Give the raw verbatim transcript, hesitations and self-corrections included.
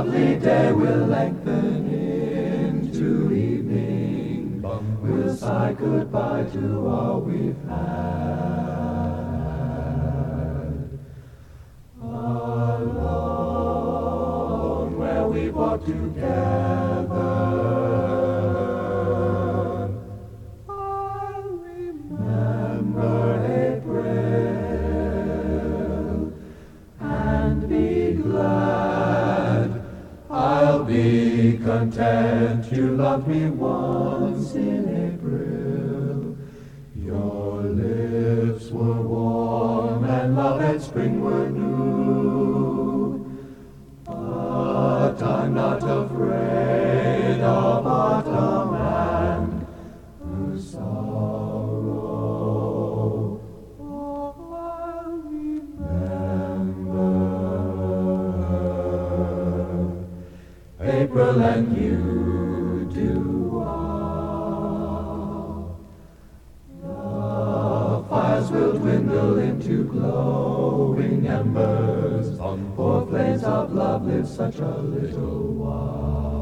lovely day will lengthen into evening. We'll say goodbye to all we've had. Alone, where we walk together, I'll remember April and be glad. I'll be content you loved me once in April. Your lips were warm and love and spring were new. But I'm not afraid of autumn and her sorrow. Oh, I'll remember April and you do all. The fires will dwindle into glowing embers, for flames of love live such a little while.